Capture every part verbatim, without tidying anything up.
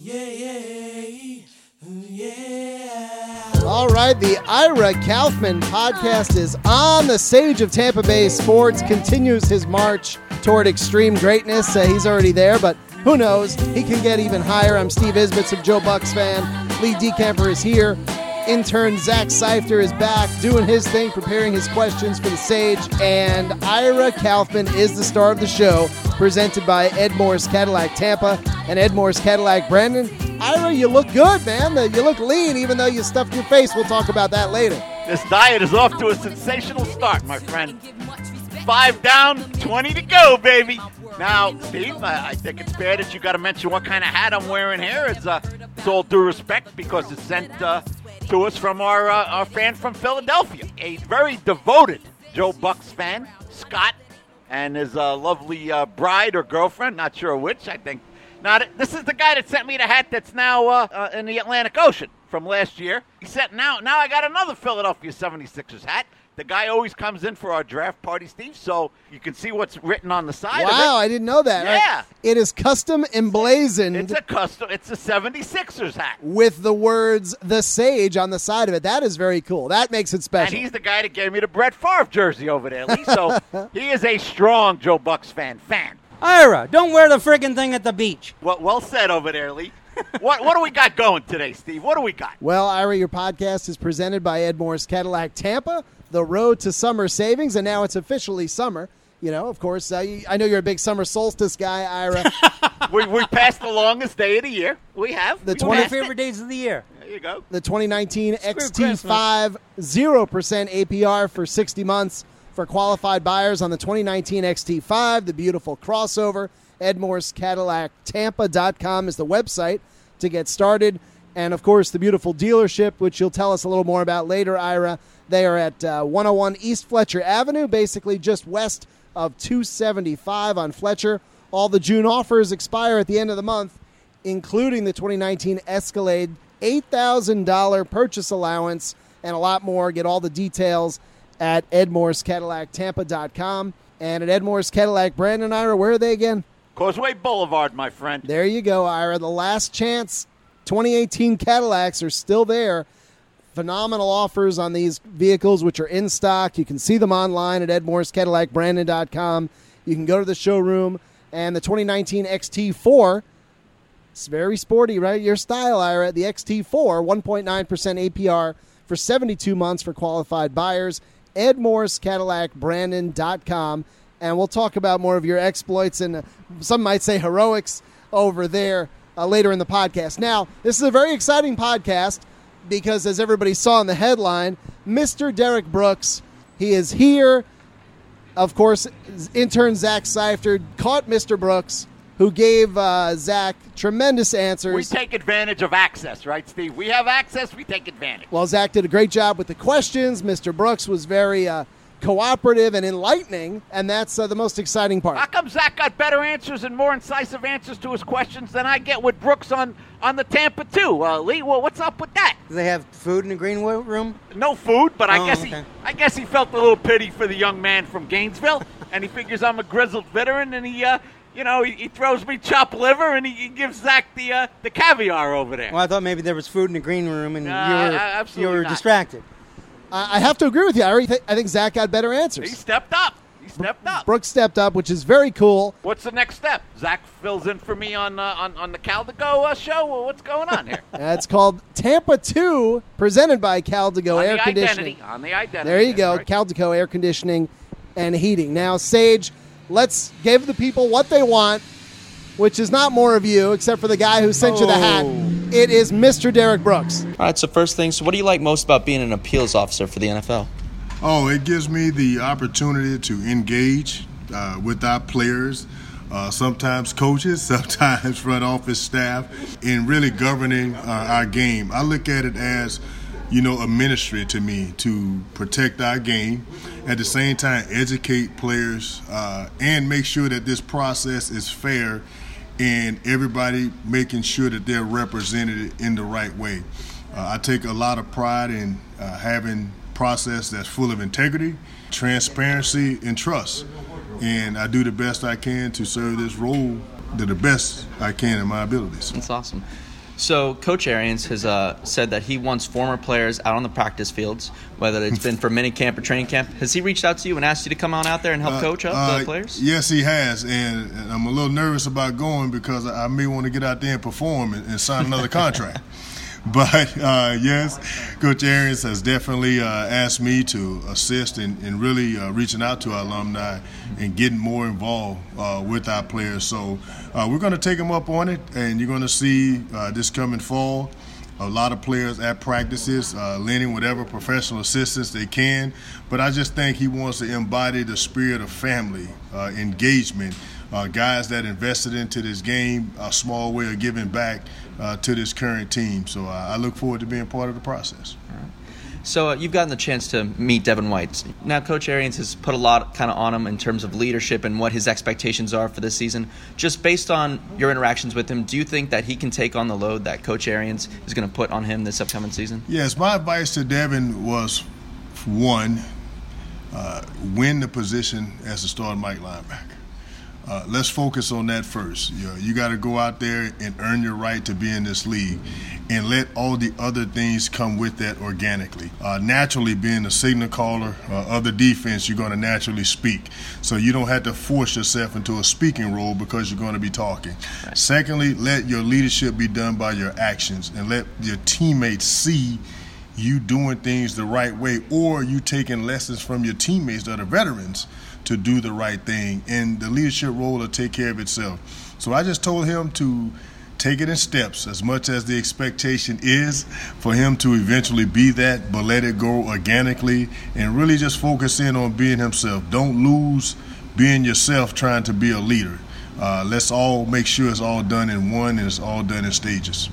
Yeah, yeah, yeah. All right, the Ira Kaufman podcast is on. The Sage of Tampa Bay Sports continues his march toward extreme greatness. Uh, he's already there, but who knows? He can get even higher. I'm Steve Isbitz of Joe Bucks Fan. Lee Decamper is here. Intern Zach Seifter is back doing his thing, preparing his questions for the Sage. And Ira Kaufman is the star of the show, presented by Ed Morris Cadillac Tampa and Ed Morris Cadillac Brandon. Ira, you look good, man. You look lean, even though you stuffed your face. We'll talk about that later. This diet is off to a sensational start, my friend. Five down, twenty to go, baby. Now, Steve, I, I think it's fair that you got to mention what kind of hat I'm wearing here. It's, uh, it's all due respect because it's sent uh, to us from our uh, our fan from Philadelphia, a very devoted Joe Bucks fan, Scott, and his uh, lovely uh, bride or girlfriend, not sure which, I think. Now, this is the guy that sent me the hat that's now uh, uh, in the Atlantic Ocean from last year. He said, now, now I got another Philadelphia seventy-sixers hat. The guy always comes in for our draft party, Steve, so you can see what's written on the side wow, of it. Wow, I didn't know that. Yeah. Right? It is custom emblazoned. It's a custom, it's a seventy-sixers hat. With the words, The Sage, on the side of it. That is very cool. That makes it special. And he's the guy that gave me the Brett Favre jersey over there, Lee. So he is a strong Joe Bucks fan. Fan. Ira, don't wear the friggin' thing at the beach. Well, well said over there, Lee. what what do we got going today, Steve? What do we got? Well, Ira, your podcast is presented by Ed Morris Cadillac Tampa, the road to summer savings, and now it's officially summer. You know, of course, uh, I know you're a big summer solstice guy, Ira. we we passed the longest day of the year. We have. The we twenty One of my favorite days of the year. There you go. The twenty nineteen X T five, zero percent A P R for sixty months for qualified buyers on the twenty nineteen X T five, the beautiful crossover. Ed Morris Cadillac Tampa dot com is the website to get started. And, of course, the beautiful dealership, which you'll tell us a little more about later, Ira. They are at uh, one oh one East Fletcher Avenue, basically just west of two seventy-five on Fletcher. All the June offers expire at the end of the month, including the twenty nineteen Escalade, eight thousand dollars purchase allowance, and a lot more. Get all the details at Ed Morris Cadillac Tampa dot com. And at Ed Morris Cadillac Brandon, Ira, where are they again? Causeway Boulevard, my friend. There you go, Ira. The last chance twenty eighteen Cadillacs are still there. Phenomenal offers on these vehicles, which are in stock. You can see them online at Ed Morris Cadillac Brandon dot com. You can go to the showroom. And the twenty nineteen X T four, it's very sporty, right? Your style, Ira. The X T four, one point nine percent A P R for seventy-two months for qualified buyers. Ed Morris Cadillac Brandon dot com. And we'll talk about more of your exploits and uh, some might say heroics over there uh, later in the podcast. Now, this is a very exciting podcast because, as everybody saw in the headline, Mister Derek Brooks, he is here. Of course, intern Zach Seifter caught Mister Brooks, who gave uh, Zach tremendous answers. We take advantage of access, right, Steve? We have access, we take advantage. Well, Zach did a great job with the questions. Mister Brooks was very uh, cooperative and enlightening, and that's uh, the most exciting part. How come Zach got better answers and more incisive answers to his questions than I get with Brooks on, on the Tampa two? Uh, Lee, well, what's up with that? Do they have food in the green room? No food, but I Oh, guess okay. he I guess he felt a little pity for the young man from Gainesville, and he figures I'm a grizzled veteran, and he, uh, you know, he, he throws me chopped liver, and he, he gives Zach the uh, the caviar over there. Well, I thought maybe there was food in the green room and No, you were, a- absolutely you were not. distracted. I I have to agree with you. I, already th- I think Zach got better answers. He stepped up. He stepped up. Brooks stepped up, which is very cool. What's the next step? Zach fills in for me on uh, on, on the Caldigo uh, show? Well, what's going on here? That's called Tampa two, presented by Caldigo on Air the Conditioning. identity. On the identity. There you go, That's right. Caldico Air Conditioning and Heating. Now, Sage, let's give the people what they want, which is not more of you, except for the guy who sent you the hat. Oh. It is Mister Derek Brooks. All right, so first thing, so what do you like most about being an appeals officer for the N F L? Oh, it gives me the opportunity to engage uh, with our players, uh, sometimes coaches, sometimes front office staff, in really governing uh, our game. I look at it as, you know, a ministry to me to protect our game, at the same time educate players uh, and make sure that this process is fair and everybody making sure that they're represented in the right way. Uh, I take a lot of pride in uh, having process that's full of integrity, transparency, and trust. And I do the best I can to serve this role to the best I can in my abilities. That's awesome. So Coach Arians has uh, said that he wants former players out on the practice fields, whether it's been for mini camp or training camp. Has he reached out to you and asked you to come on out there and help uh, coach up uh, the players? Yes, he has, and, and I'm a little nervous about going because I may want to get out there and perform and, and sign another contract. But, uh, yes, Coach Arians has definitely uh, asked me to assist in, in really uh, reaching out to our alumni and getting more involved uh, with our players. So uh, we're going to take them up on it, and you're going to see uh, this coming fall a lot of players at practices, uh, lending whatever professional assistance they can. But I just think he wants to embody the spirit of family, uh, engagement, uh, guys that invested into this game, a small way of giving back uh, to this current team. So uh, I look forward to being part of the process. All right. So uh, you've gotten the chance to meet Devin White. Now Coach Arians has put a lot kind of on him in terms of leadership and what his expectations are for this season. Just based on your interactions with him, do you think that he can take on the load that Coach Arians is going to put on him this upcoming season? Yes, my advice to Devin was, one, uh, win the position as a starting Mike linebacker. Uh, let's focus on that first. You know, you got to go out there and earn your right to be in this league and let all the other things come with that organically. Uh, naturally, being a signal caller uh, of the defense, you're going to naturally speak. So you don't have to force yourself into a speaking role because you're going to be talking. Right. Secondly, let your leadership be done by your actions and let your teammates see you doing things the right way, or you taking lessons from your teammates that are veterans to do the right thing, and the leadership role will take care of itself. So I just told him to take it in steps, as much as the expectation is for him to eventually be that, but let it go organically and really just focus in on being himself. Don't lose being yourself trying to be a leader. Uh, let's all make sure it's all done in one and it's all done in stages.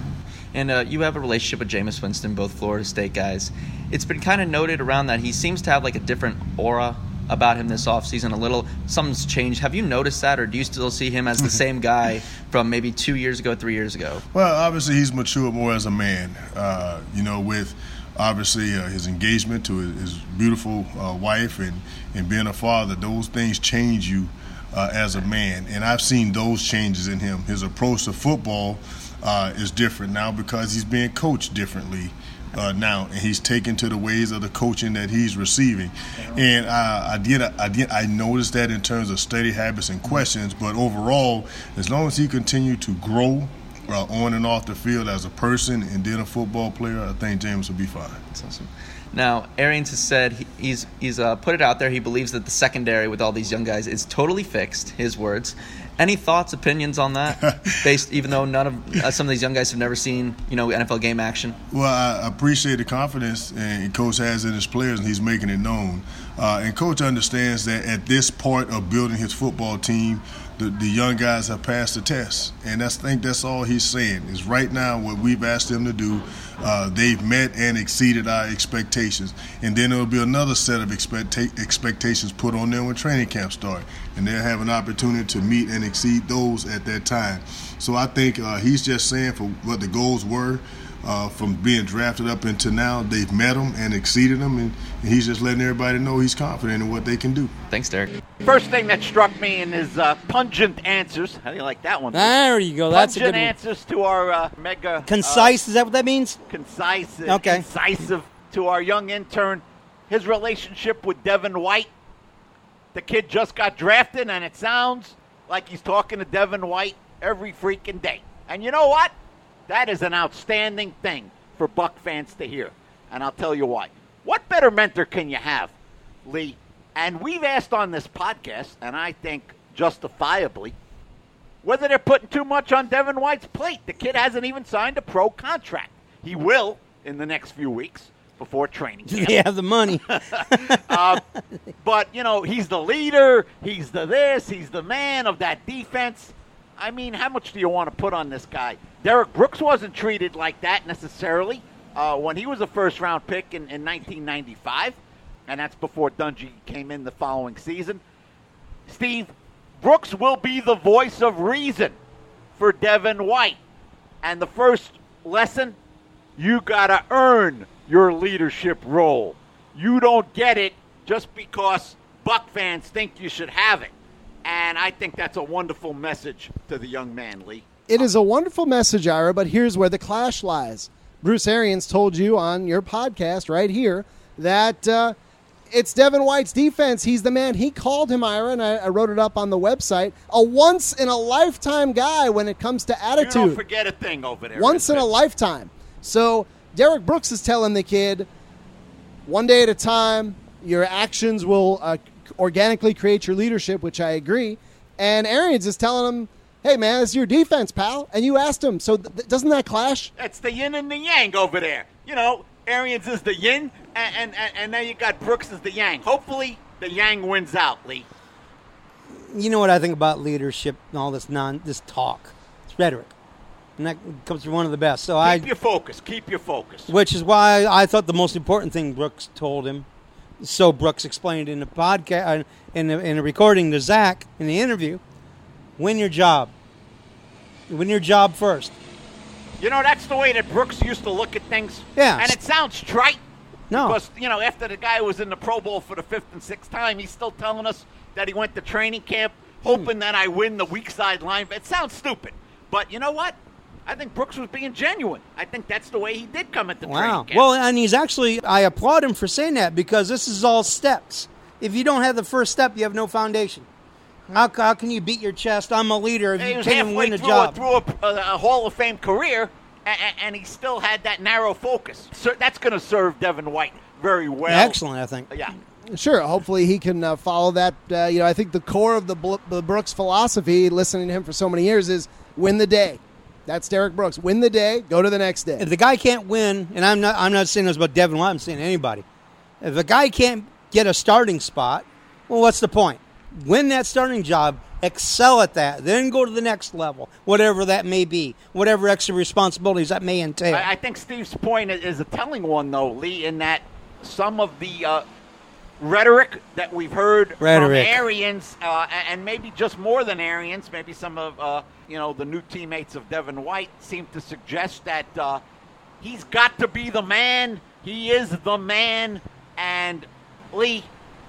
And uh, you have a relationship with Jameis Winston, both Florida State guys. It's been kind of noted around that he seems to have like a different aura about him this offseason. A little, something's changed. Have you noticed that, or do you still see him as the same guy from maybe two years ago, three years ago? Well, obviously he's matured more as a man, uh, you know, with obviously uh, his engagement to his, his beautiful uh, wife and, and being a father. Those things change you uh, as a man, and I've seen those changes in him. His approach to football uh, is different now because he's being coached differently Uh, now, and he's taken to the ways of the coaching that he's receiving. And uh, I did, I did, I noticed that in terms of study habits and questions. But overall, as long as he continued to grow uh, on and off the field as a person and then a football player, I think James will be fine. That's awesome. Now, Arians has said he, he's he's uh, put it out there. He believes that the secondary with all these young guys is totally fixed. His words. Any thoughts, opinions on that? Based, even though none of uh, some of these young guys have never seen, you know, N F L game action. Well, I appreciate the confidence and Coach has in his players, and he's making it known. Uh, and Coach understands that at this part of building his football team, the, the young guys have passed the test, and that's, I think that's all he's saying. Is right now what we've asked them to do, uh, they've met and exceeded our expectations, and then there will be another set of expecta- expectations put on them when training camp starts, and they'll have an opportunity to meet and exceed those at that time. So I think uh, he's just saying for what the goals were uh, from being drafted up until now, they've met them and exceeded them, and, and he's just letting everybody know he's confident in what they can do. Thanks, Derek. First thing that struck me in his uh, pungent answers. How do you like that one? There you go. That's a pungent good one. answers to our uh, mega Concise, is that what that means? uh, concise, and Okay. incisive to our young intern. His relationship with Devin White. The kid just got drafted, and it sounds like he's talking to Devin White every freaking day. And you know what? That is an outstanding thing for Buck fans to hear. And I'll tell you why. What better mentor can you have, Lee? And we've asked on this podcast, and I think justifiably, whether they're putting too much on Devin White's plate. The kid hasn't even signed a pro contract. He will in the next few weeks before training camp. Yeah, the money. uh, but, you know, he's the leader. He's the this. He's the man of that defense. I mean, how much do you want to put on this guy? Derek Brooks wasn't treated like that necessarily uh, when he was a first-round pick in, in nineteen ninety-five, and that's before Dungy came in the following season. Steve, Brooks will be the voice of reason for Devin White. And the first lesson, you got to earn your leadership role. You don't get it just because Buck fans think you should have it. And I think that's a wonderful message to the young man, Lee. It is a wonderful message, Ira, but here's where the clash lies. Bruce Arians told you on your podcast right here that uh, it's Devin White's defense. He's the man. He called him, Ira, and I, I wrote it up on the website, a once-in-a-lifetime guy when it comes to attitude. You don't forget a thing over there. Once in it? a lifetime. So Derek Brooks is telling the kid, one day at a time, your actions will uh, organically create your leadership, which I agree. And Arians is telling him, hey, man, it's your defense, pal. And you asked him. So th- doesn't that clash? That's the yin and the yang over there. You know, Arians is the yin, and, and, and, and now you got Brooks as the yang. Hopefully, the yang wins out, Lee. You know what I think about leadership and all this non this talk? It's rhetoric. And that comes from one of the best. So Keep I, your focus. Keep your focus. Which is why I thought the most important thing Brooks told him. So Brooks explained in the podcast, in the, in the recording to Zach in the interview, win your job. Win your job first. You know, that's the way that Brooks used to look at things. Yeah. And it sounds trite. No. Because, you know, after the guy was in the Pro Bowl for the fifth and sixth time, he's still telling us that he went to training camp hoping hmm. that I win the weak side line. It sounds stupid. But you know what? I think Brooks was being genuine. I think that's the way he did come at the wow. training camp. Well, and he's actually, I applaud him for saying that because this is all steps. If you don't have the first step, you have no foundation. How, how can you beat your chest? I'm a leader if he you was can't even halfway win a through, job. A, through a, a, a Hall of Fame career, and, and he still had that narrow focus. So that's going to serve Devin White very well. Excellent, I think. Yeah. Sure. Hopefully he can uh, follow that. Uh, you know, I think the core of the, Bl- the Brooks philosophy, listening to him for so many years, is win the day. That's Derek Brooks. Win the day, go to the next day. If the guy can't win, and I'm not I'm not saying this about Devin White, I'm saying anybody. If a guy can't get a starting spot, well, what's the point? Win that starting job, excel at that, then go to the next level, whatever that may be, whatever extra responsibilities that may entail. I, I think Steve's point is a telling one, though, Lee, in that some of the uh, rhetoric that we've heard rhetoric. from Arians, uh, and maybe just more than Arians, maybe some of uh, you know the new teammates of Devin White seem to suggest that uh, he's got to be the man. He is the man. And, Lee,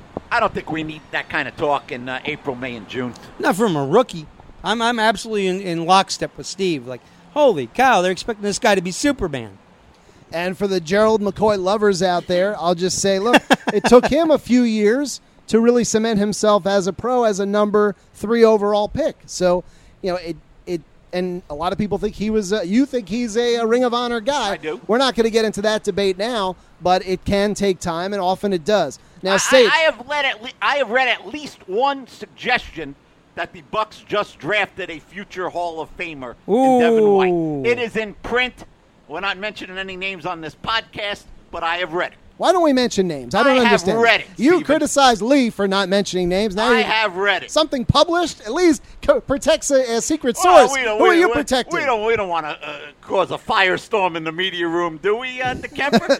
I don't think we need that kind of talk in uh, April, May, and June. Not from a rookie. I'm I'm absolutely in, in lockstep with Steve. Like, holy cow, they're expecting this guy to be Superman. And for the Gerald McCoy lovers out there, I'll just say, look, it took him a few years to really cement himself as a pro, as a number three overall pick. So, you know, it it and a lot of people think he was. A, you think he's a, a Ring of Honor guy. I do. We're not going to get into that debate now, but it can take time, and often it does. Now, I, Sage, I, I have read at le- I have read at least one suggestion that the Bucks just drafted a future Hall of Famer in Devin White. It is in print. We're not mentioning any names on this podcast, but I have read it. Why don't we mention names? I don't I have understand. read it, You Steven. criticized Lee for not mentioning names. Now I you, have read it. Something published at least co- protects a, a secret Well, source. we don't- Who we- are you we- protecting? We don't. We don't want to uh, cause a firestorm in the media room, do we, uh, DeKemper? Too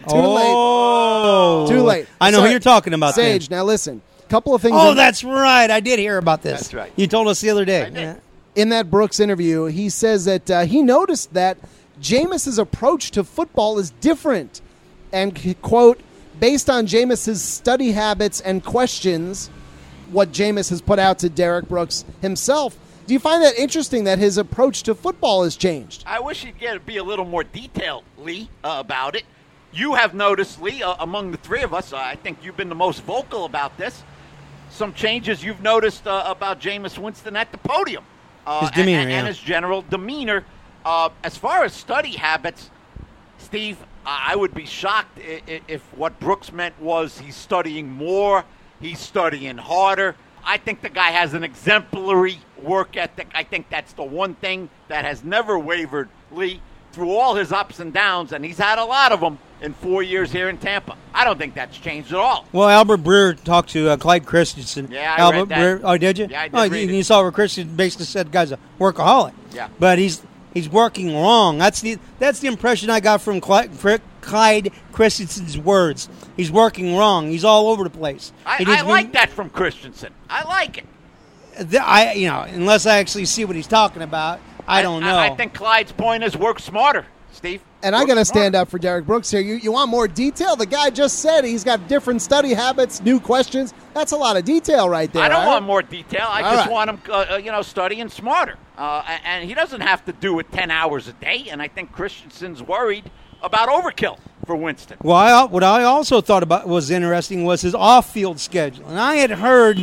oh, late. Too late. I know Sorry. who you're talking about. Sage, then. now listen. A couple of things. Oh, in, that's right. I did hear about this. That's right. You told us the other day. I did. in that Brooks interview, he says that uh, he noticed that Jameis's approach to football is different. And, quote, based on Jameis's study habits and questions, what Jameis has put out to Derek Brooks himself, do you find that interesting that his approach to football has changed? I wish he'd get be a little more detailed, Lee, uh, about it. You have noticed, Lee, uh, among the three of us, uh, I think you've been the most vocal about this. Some changes you've noticed uh, about Jameis Winston at the podium. Uh, His demeanor, and, and, yeah. and his general demeanor. Uh, as far as study habits, Steve, I would be shocked if, if what Brooks meant was he's studying more, he's studying harder. I think the guy has an exemplary work ethic. I think that's the one thing that has never wavered, Lee, through all his ups and downs, and he's had a lot of them in four years here in Tampa. I don't think that's changed at all. Well, Albert Breer talked to uh, Clyde Christensen. Yeah, I Albert read that. Breer, oh, did you? Yeah, I did oh, read you, it. you saw where Christensen basically said the guy's a workaholic. Yeah. But he's he's working wrong. That's the that's the impression I got from Clyde, Clyde Christensen's words. He's working wrong. He's all over the place. I, He needs I to be- like that from Christensen. I like it. The- I you know unless I actually see what he's talking about, I don't know. I, I think Clyde's point is work smarter. Steve? And I got to stand up for Derek Brooks here. You you want more detail? The guy just said he's got different study habits, new questions. That's a lot of detail right there. I don't right? want more detail. I All just right. want him, uh, you know, studying smarter. Uh, and he doesn't have to do it ten hours a day. And I think Christensen's worried about overkill for Winston. Well, I, what I also thought about was interesting was his off-field schedule. And I had heard,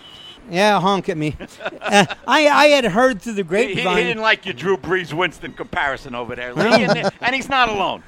yeah, honk at me. uh, I, I had heard through the He, grapevine. he didn't like your Drew Brees-Winston comparison over there, Lee, and, and he's not alone.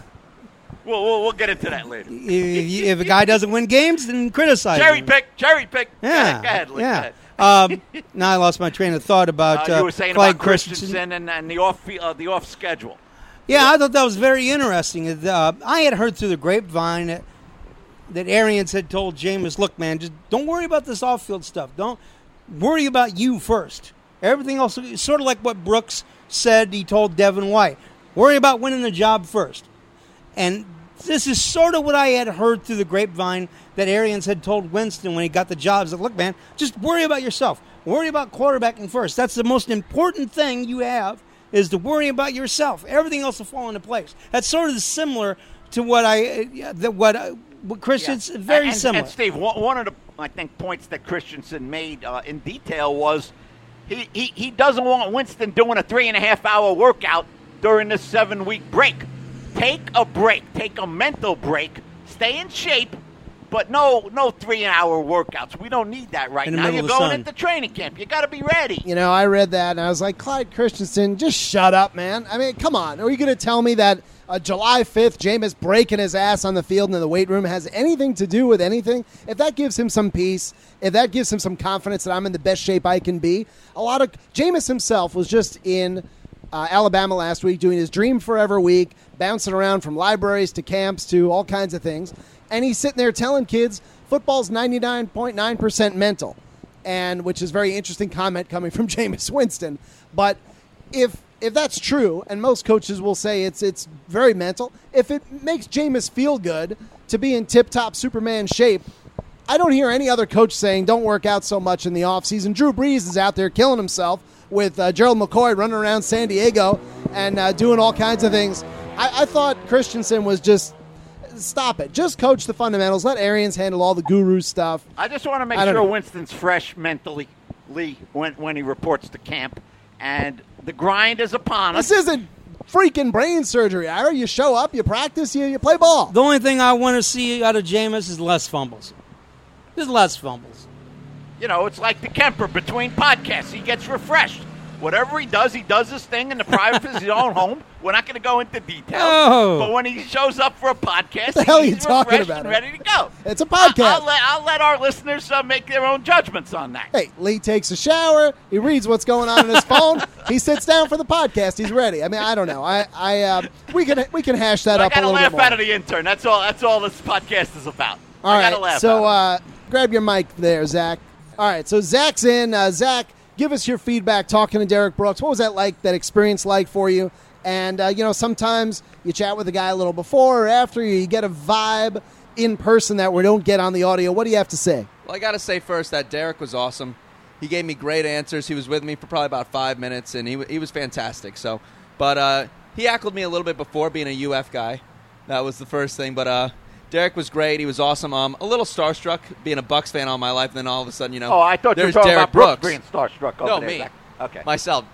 We'll, we'll, we'll get into that later. if, you- if a guy doesn't win games, then criticize Cherry him. pick, cherry pick. Yeah, Go ahead, Lee, go yeah. ahead. um, now I lost my train of thought about Uh, uh, you were saying Clyde about Christensen and, and the off uh, the off schedule. Yeah, I thought that was very interesting. Uh, I had heard through the grapevine that, that Arians had told Jameis, look, man, just don't worry about this off-field stuff. Don't worry about you first. Everything else, sort of like what Brooks said he told Devin White. Worry about winning the job first. And this is sort of what I had heard through the grapevine that Arians had told Winston when he got the job. He's like, look, man, just worry about yourself. Worry about quarterbacking first. That's the most important thing you have, is to worry about yourself. Everything else will fall into place. That's sort of similar to what I, uh, the, what, uh, what Christian's Yeah. very and, similar. And Steve, one one of the I think points that Christensen made uh, in detail was he, he he doesn't want Winston doing a three and a half hour workout during this seven week break. Take a break. Take a mental break. Stay in shape. But no, no three-hour workouts. We don't need that right In the now. middle You're of the going sun. into training camp. You got to be ready. You know, I read that and I was like, Clyde Christensen, just shut up, man. I mean, come on. Are you going to tell me that uh, July fifth, Jameis breaking his ass on the field and in the weight room has anything to do with anything? If that gives him some peace, if that gives him some confidence that I'm in the best shape I can be, a lot of Jameis himself was just in uh, Alabama last week doing his Dream Forever week, bouncing around from libraries to camps to all kinds of things. And he's sitting there telling kids football's ninety-nine point nine percent mental, and which is a very interesting comment coming from Jameis Winston. But if if that's true, and most coaches will say it's it's very mental, if it makes Jameis feel good to be in tip-top Superman shape, I don't hear any other coach saying don't work out so much in the offseason. Drew Brees is out there killing himself with uh, Gerald McCoy running around San Diego and uh, doing all kinds of things. I, I thought Christensen was just... Stop it. Just coach the fundamentals. Let Arians handle all the guru stuff. I just want to make I don't sure know. Winston's fresh mentally, Lee, when, when he reports to camp. And the grind is upon us. This isn't freaking brain surgery, Ira. You show up, you practice, you, you play ball. The only thing I want to see out of Jameis is less fumbles. Just less fumbles. You know, it's like the Kemper between podcasts. He gets refreshed. Whatever he does, he does his thing in the private of his own home. We're not going to go into details. Oh. But when he shows up for a podcast, the hell are he's you talking refreshed about, and Ira? ready to go. It's a podcast. I- I'll, let, I'll let our listeners uh, make their own judgments on that. Hey, Lee takes a shower. He reads what's going on in his phone. He sits down for the podcast. He's ready. I mean, I don't know. I, I, uh, we can, we can hash that I up a got to little laugh bit more. out of the intern. That's all. That's all this podcast is about. All I right. got to laugh. So, out of it. uh, grab your mic there, Zach. All right. So Zach's in. Uh, Zach, give us your feedback talking to Derek Brooks. What was that like? That experience like for you? And uh, you know, sometimes you chat with the guy a little before or after. You get a vibe in person that we don't get on the audio. What do you have to say? Well, I got to say first that Derek was awesome. He gave me great answers. He was with me for probably about five minutes, and he he was fantastic. So, but uh, he heckled me a little bit before being a U F guy. That was the first thing. But uh, Derek was great. He was awesome. Um, a little starstruck being a Bucks fan all my life, and then all of a sudden, you know, Oh, I thought you were there's talking Derek about Brooks, Brooks. being starstruck over No, there. me. Zach. Okay. Myself.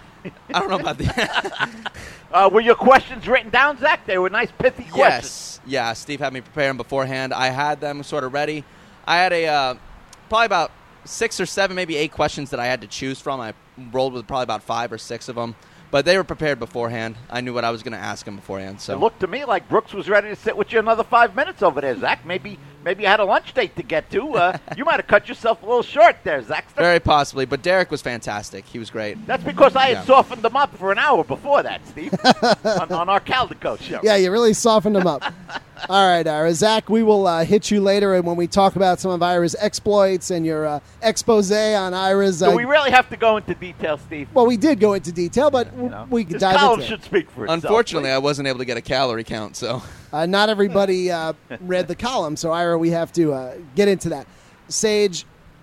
I don't know about the. Uh, were your questions written down, Zach? They were nice, pithy questions. Yes, yeah. Steve had me prepare them beforehand. I had them sort of ready. I had a uh, probably about six or seven, maybe eight questions that I had to choose from. I rolled with probably about five or six of them, but they were prepared beforehand. I knew what I was going to ask them beforehand. So It looked to me like Brooks was ready to sit with you another five minutes over there, Zach. Maybe maybe you had a lunch date to get to. Uh, you might have cut yourself a little short there, Zach. very possibly, but Derek was fantastic. He was great. That's because I had Yeah. softened them up for an hour before that, Steve, on, on our Caldecott show. Yeah, you really softened him up. All right, Ira. Zach, we will uh, hit you later and when we talk about some of Ira's exploits and your uh, expose on Ira's. Uh, Do we really have to go into detail, Steve? well, we did go into detail, but You know, we can this dive column into it. should speak for itself. Unfortunately, please. I wasn't able to get a calorie count. So Uh, not everybody uh, read the column, so Ira, we have to uh, get into that. Sage,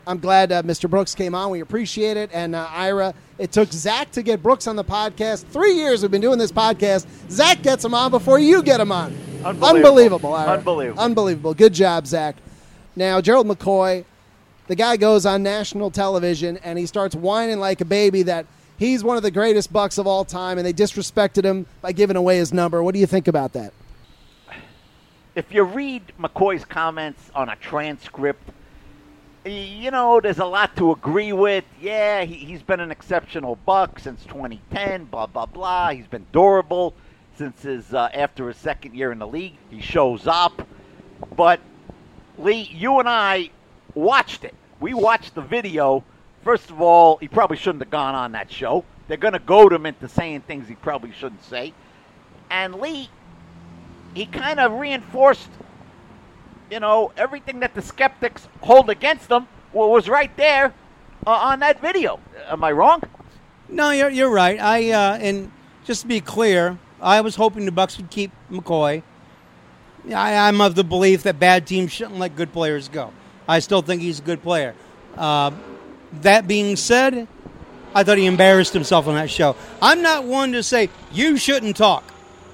I'm glad uh, Mister Brooks came on. We appreciate it. And uh, Ira, it took Zach to get Brooks on the podcast. Three years we've been doing this podcast. Zach gets him on before you get him on. Unbelievable. Unbelievable, Ira. Unbelievable. Unbelievable. Good job, Zach. Now, Gerald McCoy, the guy goes on national television and he starts whining like a baby that he's one of the greatest Bucks of all time, and they disrespected him by giving away his number. What do you think about that? If you read McCoy's comments on a transcript, you know, there's a lot to agree with. Yeah, he, he's been an exceptional Buck since twenty ten, blah, blah, blah. He's been durable since his uh, after his second year in the league. He shows up. But, Lee, you and I watched it. We watched the video. First of all, he probably shouldn't have gone on that show. They're going to goad him into saying things he probably shouldn't say. And Lee, he kind of reinforced, you know, everything that the skeptics hold against him was right there uh, on that video. Am I wrong? No, you're you're right. I uh, and just to be clear, I was hoping the Bucks would keep McCoy. I, I'm of the belief that bad teams shouldn't let good players go. I still think he's a good player. Uh, that being said, I thought he embarrassed himself on that show. I'm not one to say you shouldn't talk.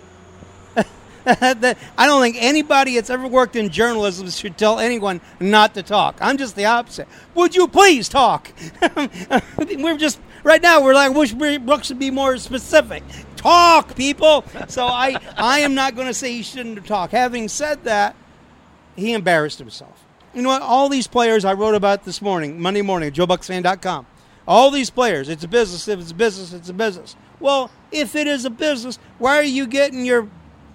I don't think anybody that's ever worked in journalism should tell anyone not to talk. I'm just the opposite. Would you please talk? We're just, right now, we're like, wish Brooks would be more specific. Talk, people. So I, I am not going to say he shouldn't talk. Having said that, he embarrassed himself. You know what? All these players I wrote about this morning, Monday morning at Joe Bucks Fan dot com, all these players, it's a business. If it's a business, it's a business. Well, if it is a business, why are you getting your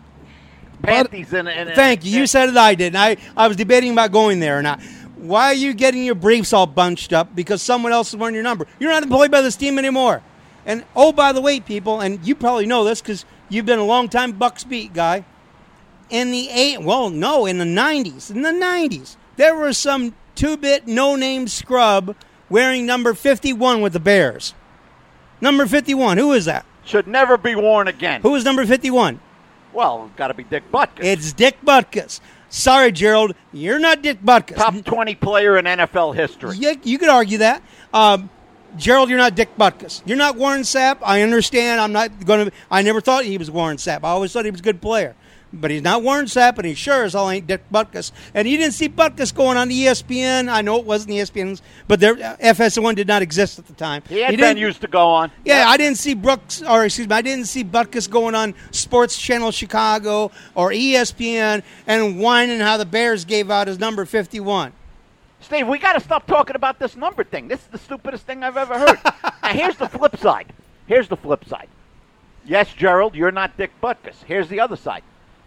panties in it. Thank you. You said it, I did. I, I was debating about going there or not. Why are you getting your briefs all bunched up? Because someone else is wearing your number. You're not employed by this team anymore. And, oh, by the way, people, and you probably know this because you've been a long-time Bucks beat guy. In the eight, well, no, in the nineties. In the nineties, there was some two-bit no-name scrub wearing number fifty-one with the Bears. Number fifty-one. Who is that? Should never be worn again. Who is number fifty-one? Well, got to be Dick Butkus. It's Dick Butkus. Sorry, Gerald, you're not Dick Butkus. Top twenty player in N F L history. Yeah, you could argue that. Um, Gerald, you're not Dick Butkus. You're not Warren Sapp. I understand. I'm not going to. I never thought he was Warren Sapp. I always thought he was a good player. But he's not Warren Sapp, and he sure as hell ain't Dick Butkus. And you didn't see Butkus going on E S P N. I know it wasn't E S P N's, but their F S one did not exist at the time. He had been used to go on. Yeah, yep. I didn't see Brooks, or excuse me, I didn't see Butkus going on Sports Channel Chicago or E S P N and whining how the Bears gave out his number fifty-one. Steve, we got to stop talking about this number thing. This is the stupidest thing I've ever heard. Now, here's the flip side. Here's the flip side. Yes, Gerald, you're not Dick Butkus. Here's the other side.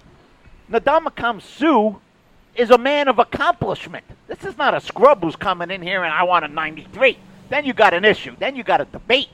Ndamukong Suh is a man of accomplishment. This is not a scrub who's coming in here and I want a ninety-three. Then you got an issue. Then you got a debate.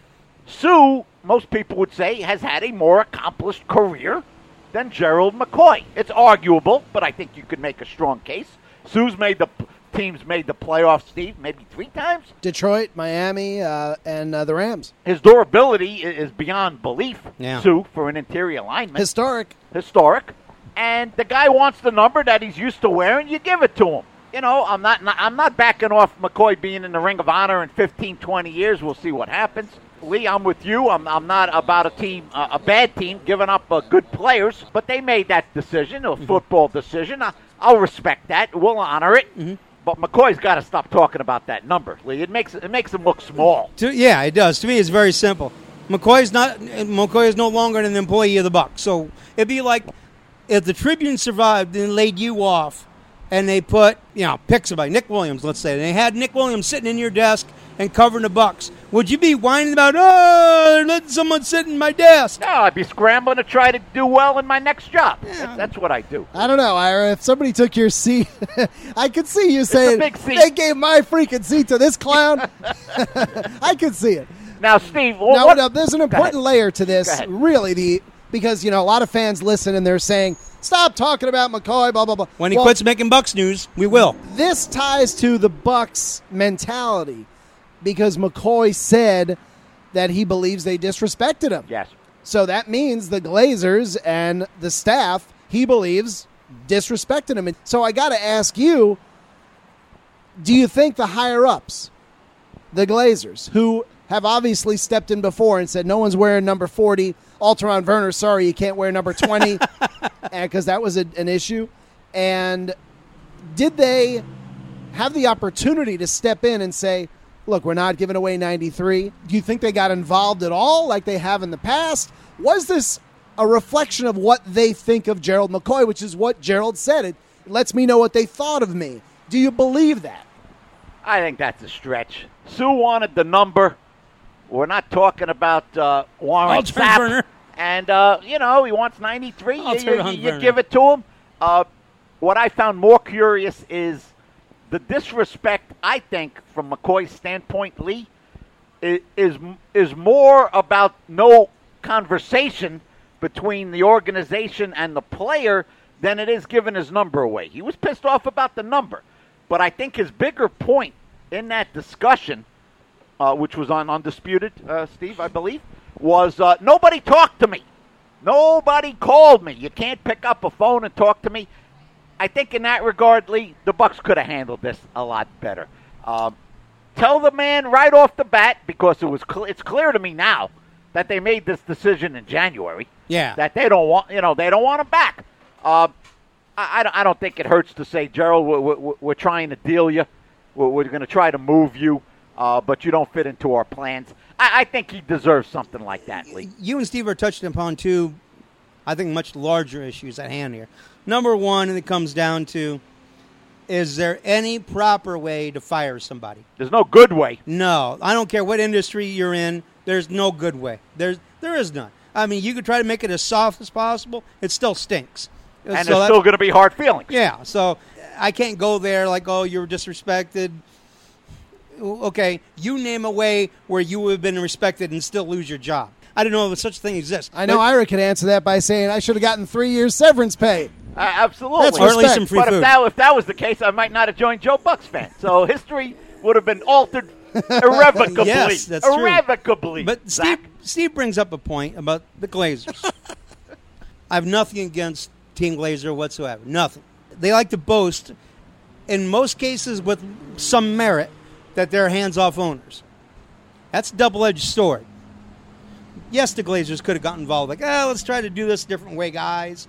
Suh, most people would say, has had a more accomplished career than Gerald McCoy. It's arguable, but I think you could make a strong case. Suh's made the teams made the playoffs, Steve, maybe three times. Detroit, Miami, uh, and uh, the Rams. His durability is beyond belief, yeah. Suh, for an interior lineman. Historic. Historic. And the guy wants the number that he's used to wearing. You give it to him. You know, I'm not, not I'm not backing off McCoy being in the Ring of Honor in fifteen, twenty years. We'll see what happens. Lee, I'm with you. I'm, I'm not about a team, uh, a bad team, giving up uh, good players. But they made that decision, a mm-hmm. football decision. I, I'll respect that. We'll honor it. Mm-hmm. But McCoy's got to stop talking about that number, Lee. It makes it makes him look small. To, yeah, it does. To me, it's very simple. McCoy's not. McCoy is no longer an employee of the Bucs. So it'd be like if the Tribune survived and laid you off, and they put, you know, pick somebody, Nick Williams, let's say, and they had Nick Williams sitting in your desk and covering the Bucs. Would you be whining about, oh, they're letting someone sit in my desk? No, I'd be scrambling to try to do well in my next job. Yeah. That's what I do. I don't know, Ira. If somebody took your seat, I could see you saying, big seat. They gave my freaking seat to this clown. I could see it. Now, Steve, well, now, what? Now, there's an important layer to this, really, the because, you know, a lot of fans listen and they're saying, stop talking about McCoy, blah, blah, blah. When he well, quits making Bucs news, we will. This ties to the Bucs mentality because McCoy said that he believes they disrespected him. Yes. So that means the Glazers and the staff, he believes, disrespected him. And so I got to ask you, do you think the higher-ups, the Glazers, who have obviously stepped in before and said no one's wearing number forty, Alteron Werner, sorry, you can't wear number twenty, because that was a, an issue, and did they have the opportunity to step in and say, look, we're not giving away ninety-three? Do you think they got involved at all like they have in the past? Was this a reflection of what they think of Gerald McCoy, which is what Gerald said? It lets me know what they thought of me. Do you believe that? I think that's a stretch. Sue wanted the number. We're not talking about uh, Warren Sapp. And, uh, you know, he wants ninety-three. You, you, you give it to him. Uh, what I found more curious is the disrespect, I think, from McCoy's standpoint, Lee, is, is, is more about no conversation between the organization and the player than it is giving his number away. He was pissed off about the number. But I think his bigger point in that discussion, uh, which was on Undisputed, uh, Steve, I believe, was uh, nobody talked to me. Nobody called me. You can't pick up a phone and talk to me. I think in that regard, Lee, the Bucks could have handled this a lot better. Um, tell the man right off the bat, because it was cl- it's clear to me now that they made this decision in January. Yeah. That they don't want, you know, they don't want him back. Uh, I, I, don't, I don't think it hurts to say, Gerald, we're, we're, we're trying to deal you. We're, we're going to try to move you, uh, but you don't fit into our plans. I, I think he deserves something like that, Lee. You and Steve are touching upon two, I think, much larger issues at hand here. Number one, and it comes down to, is there any proper way to fire somebody? There's no good way. No. I don't care what industry you're in. There's no good way. There's There is none. I mean, you could try to make it as soft as possible. It still stinks. And so there's still going to be hard feelings. Yeah, so I can't go there like, oh, you were disrespected. Okay, you name a way where you would have been respected and still lose your job. I don't know if such a thing exists. I know but, Ira could answer that by saying I should have gotten three years severance pay. Uh, absolutely. That's or at least some free but food. If that, if that was the case, I might not have joined Joe Buck's fan. So history would have been altered irrevocably. Yes, that's true. Irrevocably. But Steve, Steve brings up a point about the Glazers. I have nothing against Team Glazer whatsoever. Nothing. They like to boast, in most cases with some merit, that they're hands-off owners. That's a double-edged sword. Yes, the Glazers could have gotten involved, like, oh, let's try to do this a different way, guys.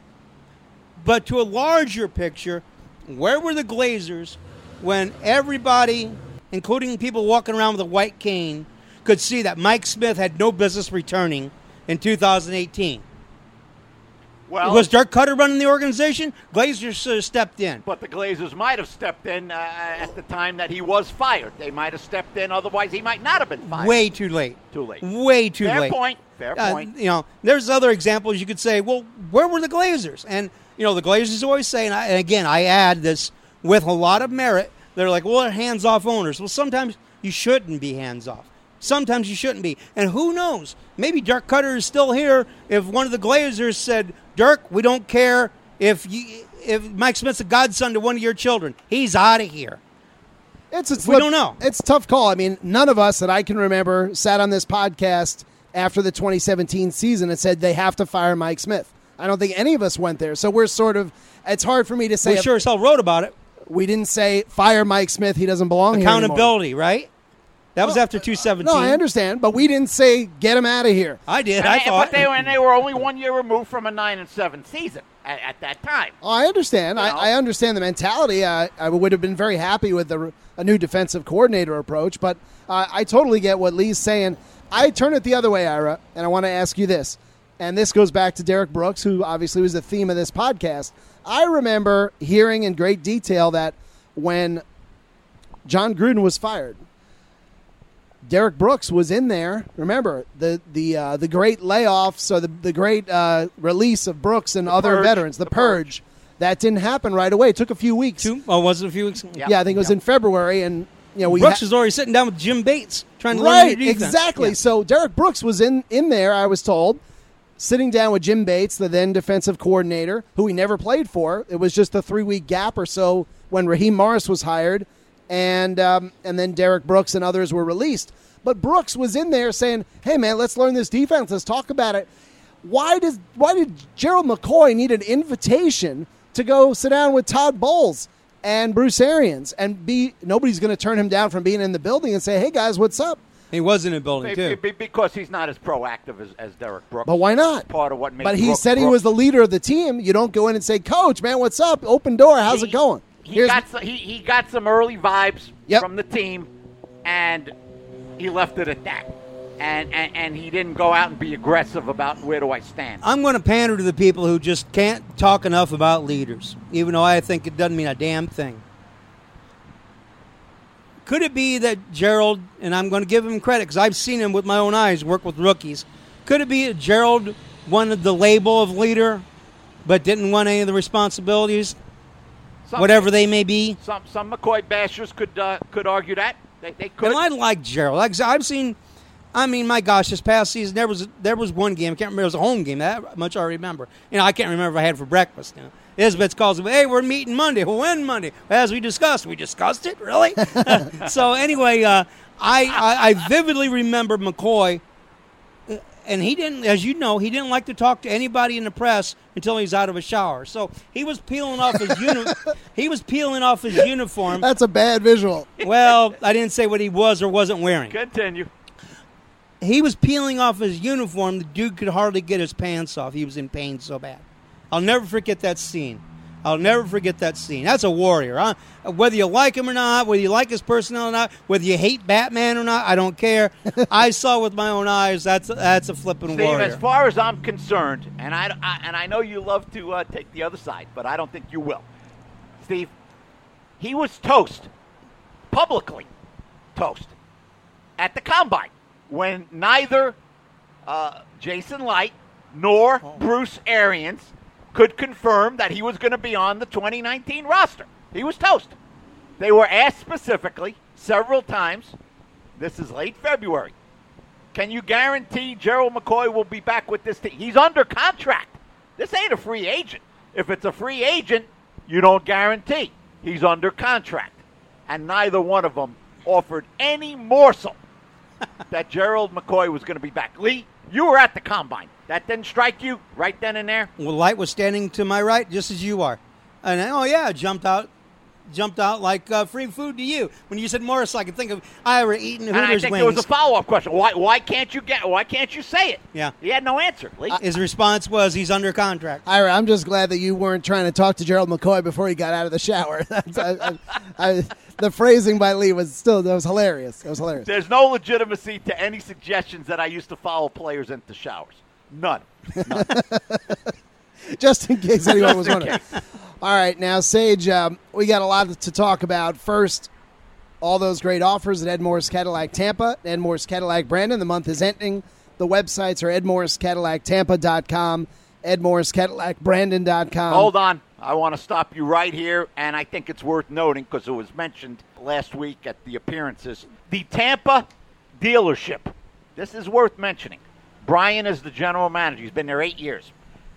But to a larger picture, where were the Glazers when everybody, including people walking around with a white cane, could see that Mike Smith had no business returning in two thousand eighteen? Well, was Dirk Cutter running the organization? Glazers should have stepped in. But the Glazers might have stepped in uh, at the time that he was fired. They might have stepped in. Otherwise, he might not have been fired. Way too late. Too late. Way too Fair late. Fair point. Fair Uh, point. you know, there's other examples you could say, well, where were the Glazers? And, you know, the Glazers always say, and, I, and again, I add this with a lot of merit, they're like, well, they're hands-off owners. Well, sometimes you shouldn't be hands-off. Sometimes you shouldn't be. And who knows? Maybe Dirk Cutter is still here if one of the Glazers said, Dirk, we don't care if you, if Mike Smith's a godson to one of your children. He's out of here. It's, it's we look, don't know. It's a tough call. I mean, none of us that I can remember sat on this podcast after the twenty seventeen season and said they have to fire Mike Smith. I don't think any of us went there. So we're sort of, it's hard for me to say. We sure as hell wrote about it. We didn't say fire Mike Smith. He doesn't belong here anymore. Accountability, right? That was Well, after two seventeen. No, I understand, but we didn't say get him out of here. I did. And I they- thought. But they were, and they were only one year removed from a nine and seven season at, at that time. Oh, I understand. You I, know? I understand the mentality. I, I would have been very happy with the, a new defensive coordinator approach, but uh, I totally get what Lee's saying. I turn it the other way, Ira, and I want to ask you this. And this goes back to Derek Brooks, who obviously was the theme of this podcast. I remember hearing in great detail that when John Gruden was fired, Derek Brooks was in there. Remember, the the uh, the great layoffs or the, the great uh, release of Brooks and The other purge. veterans, the, The purge. purge. That didn't happen right away. It took a few weeks. Two, oh, was it a few weeks? Yeah. Yeah, I think it was Yeah. in February, and you know we Brooks ha- was already sitting down with Jim Bates trying to learn right the defense. exactly. Yeah. So Derek Brooks was in in there. I was told, sitting down with Jim Bates, the then defensive coordinator, who he never played for. It was just a three week gap or so when Raheem Morris was hired, and um, and then Derek Brooks and others were released. But Brooks was in there saying, "Hey man, let's learn this defense. Let's talk about it." Why does why did Gerald McCoy need an invitation to go sit down with Todd Bowles and Bruce Arians. And B, nobody's going to turn him down from being in the building and say, hey, guys, what's up? He was in the building, too. Be- be- Because he's not as proactive as, as Derek Brooks. But why not? It's part of what makes But he Brooks, said he Brooks. was the leader of the team. You don't go in and say, Coach, man, what's up? Open door. How's He- it going? He Here's- got, some, he, he got some early vibes Yep. from the team, and he left it at that. And, and and he didn't go out and be aggressive about where do I stand. I'm going to pander to the people who just can't talk enough about leaders, even though I think it doesn't mean a damn thing. Could it be that Gerald, and I'm going to give him credit because I've seen him with my own eyes work with rookies, could it be that Gerald wanted the label of leader but didn't want any of the responsibilities, Some, whatever they may be? Some some McCoy bashers could uh, could argue that. They, they could. And I like Gerald. Like I've seen, I mean, my gosh, this past season there was there was one game. I can't remember. It was a home game. That much I remember. You know, I can't remember if I had it for breakfast. You know, Isbeth calls me, hey, we're meeting Monday. Well, when Monday? As we discussed. We discussed it? Really? So anyway, uh, I, I, I vividly remember McCoy, uh, and he didn't, as you know, he didn't like to talk to anybody in the press until he's out of a shower. So he was peeling off his uni- he was peeling off his uniform. That's a bad visual. Well, I didn't say what he was or wasn't wearing. Continue. He was peeling off his uniform. The dude could hardly get his pants off. He was in pain so bad. I'll never forget that scene. I'll never forget that scene. That's a warrior. Huh? Whether you like him or not, whether you like his personality or not, whether you hate Batman or not, I don't care. I saw with my own eyes. That's that's a flipping Steve, warrior. as far as I'm concerned, and I, I and I know you love to uh, take the other side, but I don't think you will. Steve, he was toast, publicly toast, at the Combine when neither uh, Jason Light nor Oh. Bruce Arians could confirm that he was going to be on the twenty nineteen roster. He was toast. They were asked specifically several times. This is late February. Can you guarantee Gerald McCoy will be back with this team? He's under contract. This ain't a free agent. If it's a free agent, you don't guarantee. He's under contract. And neither one of them offered any morsel that Gerald McCoy was going to be back. Lee, you were at the Combine. That didn't strike you right then and there? Well, Light was standing to my right, just as you are, and oh yeah, jumped out, jumped out like uh, free food to you. When you said Morris, I could think of Ira eating And I Hooters think wings. there was a follow-up question. Why why can't you get why can't you say it? Yeah. He had no answer. Lee. His response was, "He's under contract." Ira, I'm just glad that you weren't trying to talk to Gerald McCoy before he got out of the shower. That's, I, I, I, the phrasing by Lee was still that was hilarious. It was hilarious. There's no legitimacy to any suggestions that I used to follow players into showers. None. Just in case anyone was in wondering. All right, now, Sage, um, we got a lot to talk about. First, all those great offers at Ed Morris Cadillac Tampa, Ed Morris Cadillac Brandon. The month is ending. The websites are ed morris cadillac tampa dot com, ed morris cadillac brandon dot com. Hold on. I want to stop you right here, and I think it's worth noting because it was mentioned last week at the appearances. The Tampa dealership. This is worth mentioning. Brian is the general manager. He's been there eight years.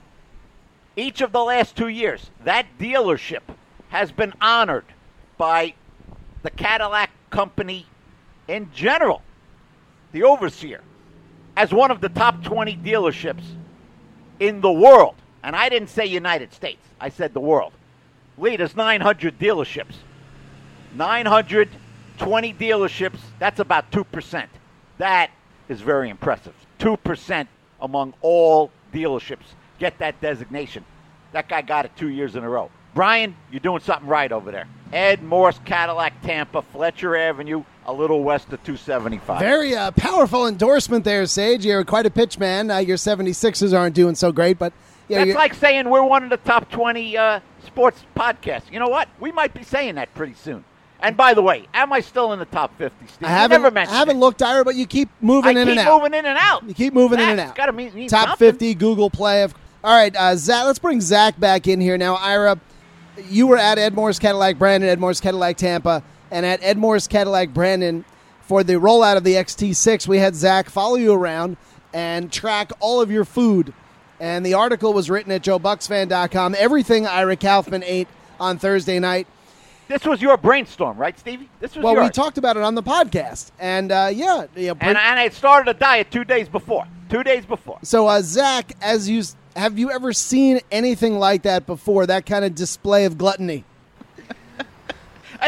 Each of the last two years, that dealership has been honored by the Cadillac company in general, the overseer, as one of the top twenty dealerships in the world. And I didn't say United States. I said the world. Lee, there's nine hundred dealerships. nine hundred twenty dealerships, that's about two percent. That is very impressive. two percent among all dealerships get that designation. That guy got it two years in a row. Brian, you're doing something right over there. Ed Morris Cadillac Tampa, Fletcher Avenue, a little west of two seventy-five. Very uh, powerful endorsement there, Sage. You're quite a pitch man. Uh, your seventy-sixers aren't doing so great, but yeah, That's you're- like saying we're one of the top twenty uh, sports podcasts. You know what? We might be saying that pretty soon. And by the way, am I still in the top fifty, Steve? I You haven't, never mentioned I haven't it. looked, Ira, but you keep moving I in keep and out. moving in and out. You keep moving in and That's out. gotta mean, mean Top something. fifty, Google Play. Of, all right, uh, Zach, let's bring Zach back in here now. Ira, you were at Ed Morris Cadillac Brandon, Ed Morris Cadillac Tampa, and at Ed Morris Cadillac Brandon for the rollout of the X T six. We had Zach follow you around and track all of your food. And the article was written at joe bucks fan dot com. Everything Ira Kaufman ate on Thursday night. This was your brainstorm, right, Stevie? This was Well, yours. we talked about it on the podcast. And, uh, yeah. You know, and, and I had started a diet two days before. Two days before. So, uh, Zach, as you have you ever seen anything like that before? That kind of display of gluttony?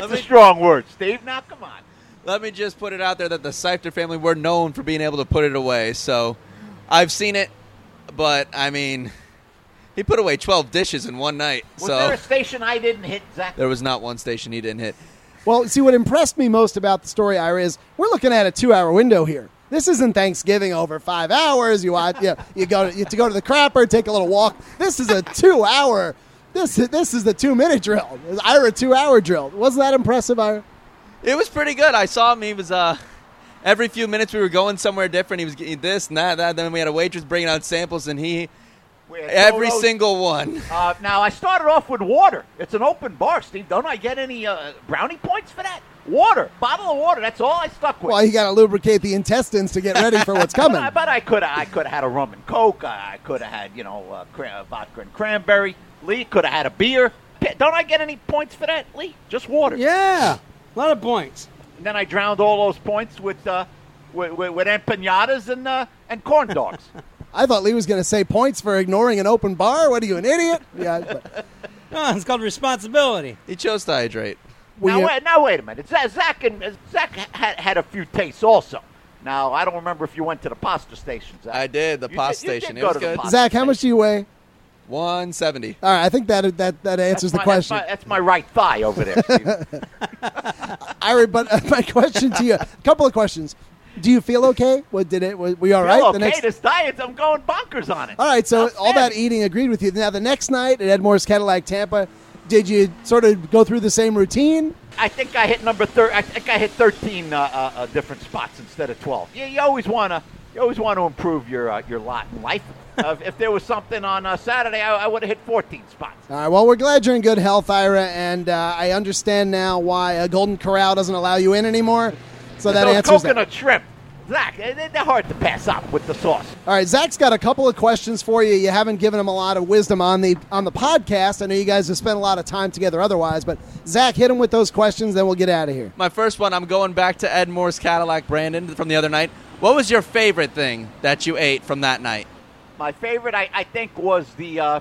That's a strong word, Steve. Now, come on. Let me just put it out there that the Seifter family, we're known for being able to put it away. So I've seen it, but, I mean, he put away twelve dishes in one night. Was so there a station I didn't hit, Zach? There was not one station he didn't hit. Well, see, what impressed me most about the story, Ira, is we're looking at a two-hour window here. This isn't Thanksgiving over five hours. You watch, you, you go to, you have to go to the crapper, take a little walk. This is a two-hour. This this is the two-minute drill. Ira two-hour drill. Wasn't that impressive, Ira? It was pretty good. I saw him. He was uh, every few minutes we were going somewhere different. He was getting this and that, that. Then we had a waitress bringing out samples, and he every Todos. single one. Uh, now, I started off with water. It's an open bar, Steve. Don't I get any uh, brownie points for that? Water. Bottle of water. That's all I stuck with. Well, you got to lubricate the intestines to get ready for what's coming. but, I- but I could have I could have had a rum and Coke. I could have had, you know, uh, cra- vodka and cranberry. Lee could have had a beer. Don't I get any points for that, Lee? Just water. Yeah, a lot of points. And then I drowned all those points with uh, with, with, with empanadas and uh, and corn dogs. I thought Lee was going to say points for ignoring an open bar. What are you, an idiot? Yeah. But, No, it's called responsibility. He chose to hydrate. Well, now, you- wait, now wait a minute. Zach, Zach and uh, Zach had, had a few tastes also. Now I don't remember if you went to the pasta station, Zach. I did, the You pasta did- you station. did It go was to the good. pasta Zach, how much do station. you weigh? one seventy. All right, I think that that that answers That's the my- question. That's my, that's my right thigh over there, Steve. Ira, but uh, my question to you, a couple of questions. Do you feel okay? What did it? Were we all right? Feel The okay, next- this diet, I'm going bonkers on it. all right, so all that Outstanding. eating agreed with you. Now the next night at Ed Moore's Cadillac Tampa, did you sort of go through the same routine? I think I hit number thir- I think I hit thirteen uh, uh, uh, different spots instead of twelve. You, you always wanna you always want to improve your uh, your lot in life. Uh, if there was something on uh, Saturday, I, I would have hit fourteen spots. All right, well, we're glad you're in good health, Ira, and uh, I understand now why uh, Golden Corral doesn't allow you in anymore. So that Those answers that. coconut shrimp, Zach, they- they're hard to pass up with the sauce. All right, Zach's got a couple of questions for you. You haven't given him a lot of wisdom on the on the podcast. I know you guys have spent a lot of time together otherwise, but Zach, hit him with those questions, then we'll get out of here. My first one, I'm going back to Ed Moore's Cadillac, Brandon, from the other night. What was your favorite thing that you ate from that night? My favorite, I, I think, was the uh,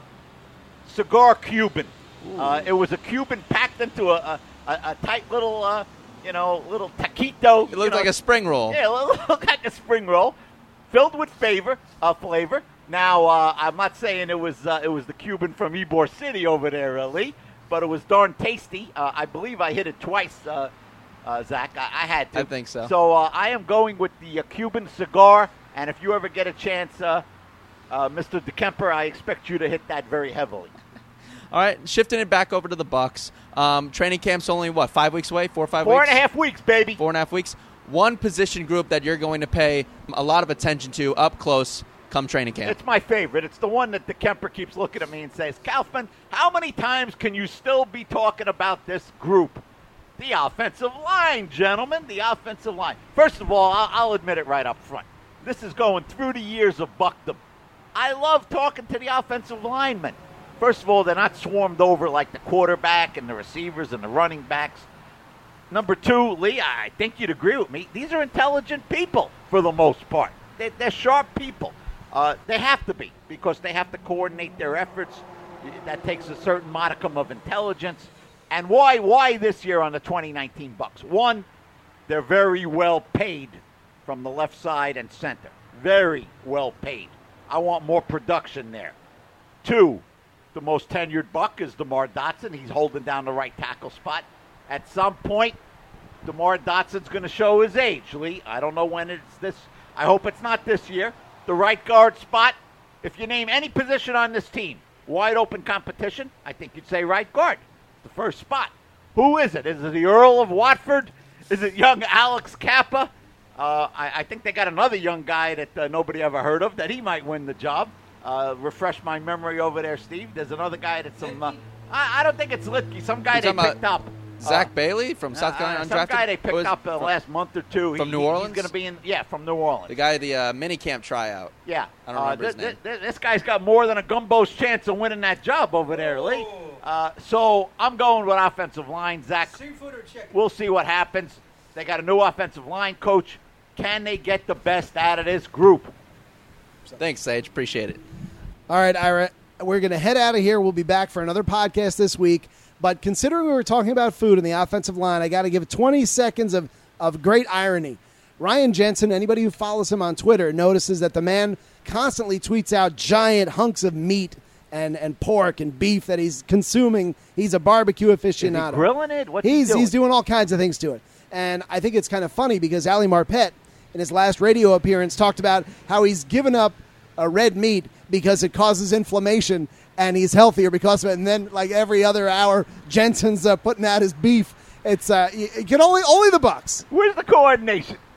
cigar Cuban. Uh, it was a Cuban packed into a, a, a, a tight little, uh, you know, little taquito. It looked like a spring roll. Yeah, it looked like a spring roll, filled with favor, uh, flavor. Now, uh, I'm not saying it was uh, it was the Cuban from Ybor City over there, uh, Lee, but it was darn tasty. Uh, I believe I hit it twice, uh, uh, Zach. I, I had to. I think so. So uh, I am going with the uh, Cuban cigar, and if you ever get a chance, uh, uh, Mister DeKemper, I expect you to hit that very heavily. All right, shifting it back over to the Bucks. Um, training camp's only, what, five weeks away? Four or five Four weeks? and a half weeks, baby. Four and a half weeks. One position group that you're going to pay a lot of attention to up close come training camp. It's my favorite. It's the one that DeKemper keeps looking at me and says, Kaufman, how many times can you still be talking about this group? The offensive line, gentlemen, the offensive line. First of all, I'll, I'll admit it right up front. This is going through the years of Buckdom. I love talking to the offensive linemen. First of all, they're not swarmed over like the quarterback and the receivers and the running backs. Number two, Lee, I think you'd agree with me. These are intelligent people for the most part. They're, they're sharp people. Uh, they have to be because they have to coordinate their efforts. That takes a certain modicum of intelligence. And why why this year on the twenty nineteen Bucks? One, they're very well paid from the left side and center. Very well paid. I want more production there. Two, the most tenured Buck is DeMar Dotson. He's holding down the right tackle spot. At some point, DeMar Dotson's going to show his age, Lee. I don't know when it's this. I hope it's not this year. The right guard spot, if you name any position on this team, wide open competition, I think you'd say right guard. The first spot. Who is it? Is it the Earl of Watford? Is it young Alex Kappa? Uh, I, I think they got another young guy that uh, nobody ever heard of that he might win the job. Uh, refresh my memory over there, Steve. There's another guy that's some. Uh, I, I don't think it's Litke. Some guy You're they talking picked up. Zach Uh, Bailey from South Carolina, uh, undrafted? Some guy they Or picked was- up the from, last month or two. from He- New he- Orleans? He's going to be in. Yeah, from New Orleans. The guy, the uh, mini camp tryout. Yeah. I don't remember uh, his th- name. th- th- this guy's got more than a gumbo's chance of winning that job over there, Lee. Uh, so I'm going with offensive line, Zach. Seafood or chicken? We'll see what happens. They got a new offensive line coach. Can they get the best out of this group? Thanks, Sage. Appreciate it. All right, Ira. we're going to head out of here. We'll be back for another podcast this week. But considering we were talking about food in the offensive line, I got to give twenty seconds of, of great irony. Ryan Jensen, anybody who follows him on Twitter, notices that the man constantly tweets out giant hunks of meat and, and pork and beef that he's consuming. He's a barbecue aficionado. Is he grilling it? What's he's, he doing? He's doing all kinds of things to it. And I think it's kind of funny because Ali Marpet, in his last radio appearance, talked about how he's given up a red meat because it causes inflammation and he's healthier because of it. And then, like every other hour, Jensen's uh, putting out his beef. It's uh, you, you can only only the Bucks. Where's the coordination?